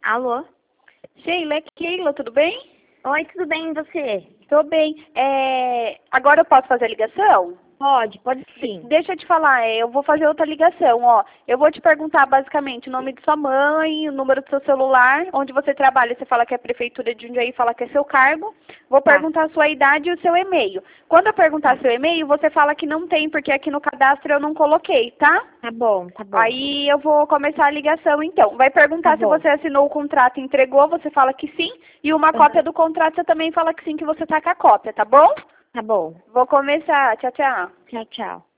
Alô? Sheila, é Keila, tudo bem? Oi, tudo bem e você? Tô bem. Agora eu posso fazer a ligação? Pode sim. Deixa eu te falar, eu vou fazer outra ligação, ó. Eu vou te perguntar basicamente o nome de sua mãe, o número do seu celular, onde você trabalha, você fala que é prefeitura de Jundiaí, fala que é seu cargo. Vou Tá. perguntar a sua idade e o seu e-mail. Quando eu perguntar seu e-mail, você fala que não tem, porque aqui no cadastro eu não coloquei, tá? Tá bom, tá bom. Aí eu vou começar a ligação então. Vai Tá perguntar se bom. você assinou o contrato e entregou, você fala que sim. E uma Aham. cópia do contrato você também fala que sim, que você tá com a cópia, tá bom? Tá bom. Vou começar. Tchau, tchau. Tchau, tchau.